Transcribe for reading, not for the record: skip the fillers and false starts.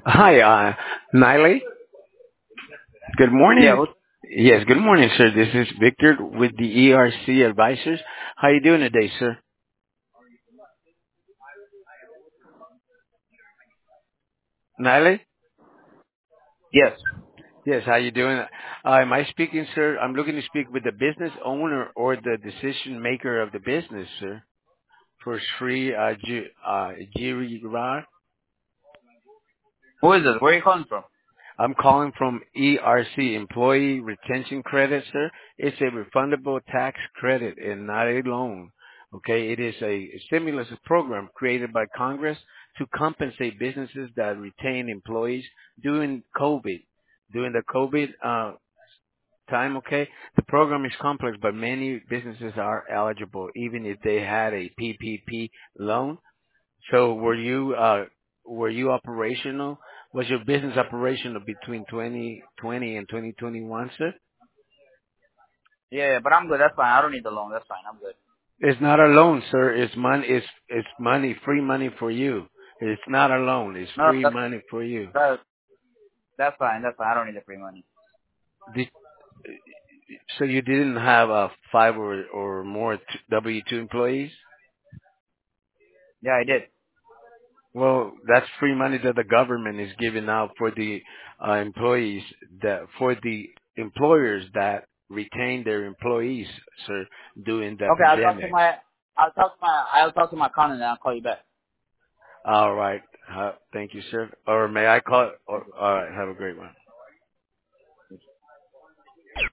Hi, Niley. Good Yeah, morning. Yes, good morning, sir. This is Victor with the ERC Advisors. How you doing today, sir? Niley? yes. Yes, how you doing? Am I speaking, sir? I'm looking to speak with the business owner or the decision maker of the business, sir. For Sri Girirar. Who is this? Where are you calling from? I'm calling from ERC, Employee Retention Credit, sir. It's a refundable tax credit and not a loan. Okay, it is a stimulus program created by Congress to compensate businesses that retain employees during COVID. During the COVID time, okay, the program is complex, but many businesses are eligible, even if they had a PPP loan. So were you operational? Was your business operational between 2020 and 2021, sir? Yeah, but I'm good. That's fine. I don't need the loan. That's fine. I'm good. It's not a loan, sir. It's money. It's money, free money for you. It's not a loan. It's No, free money for you. that's fine. That's fine. I don't need the free money. Did, so you didn't have five or more W-2 employees? Yeah, I did. Well, that's free money that the government is giving out for the employees for the employers that retain their employees, sir, during the Okay, pandemic. I'll talk to my accountant and I'll call you back. All right. Thank you, sir. Or may I call? All right. Have a great one.